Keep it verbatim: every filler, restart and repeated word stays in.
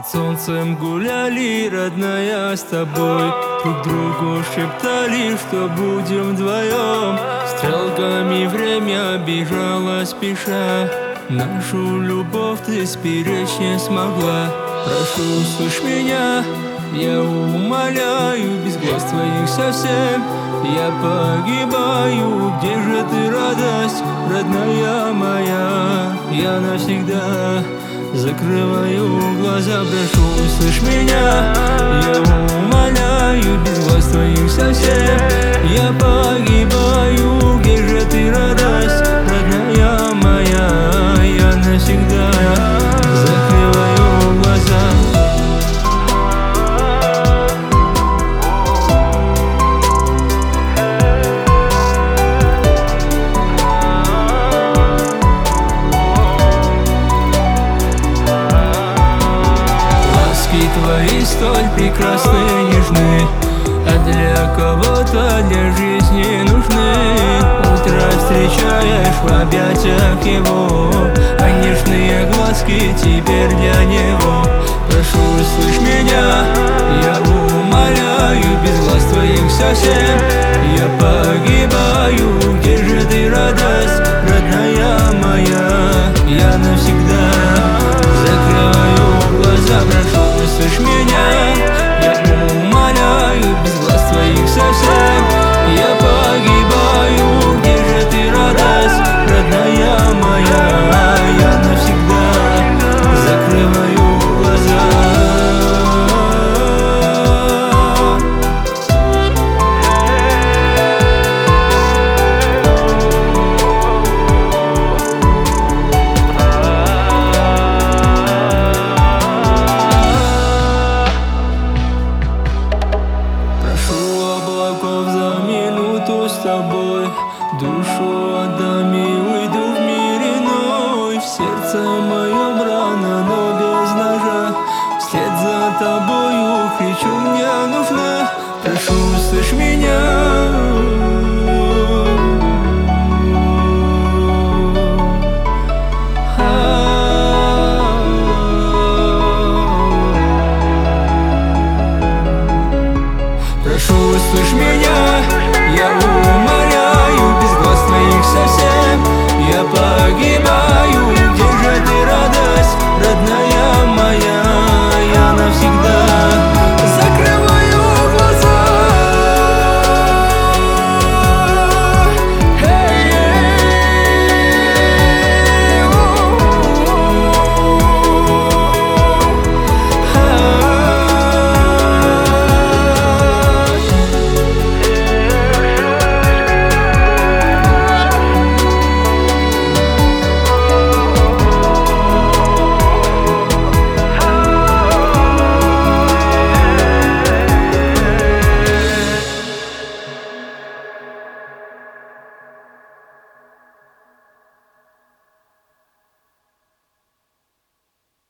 солнцем гуляли, родная, с тобой. Друг другу шептали, что будем вдвоем. Стрелками время бежало спеша. Нашу любовь ты сберечь не смогла. Прошу, слышь меня, я умоляю, без глаз твоих совсем я погибаю. Где же ты, радость, родная моя? Я навсегда закрываю глаза. Прошу, слышь меня, я умоляю, без глаз твоих совсем я погибаю. Где же ты, радость, родная моя? Я навсегда закрываю глаза. Твои столь прекрасны и нежны, а для кого-то для жизни нужны. Утро встречаешь в объятиях его, а нежные глазки теперь для него. Прошу, слышь меня, я умоляю, без глаз твоих совсем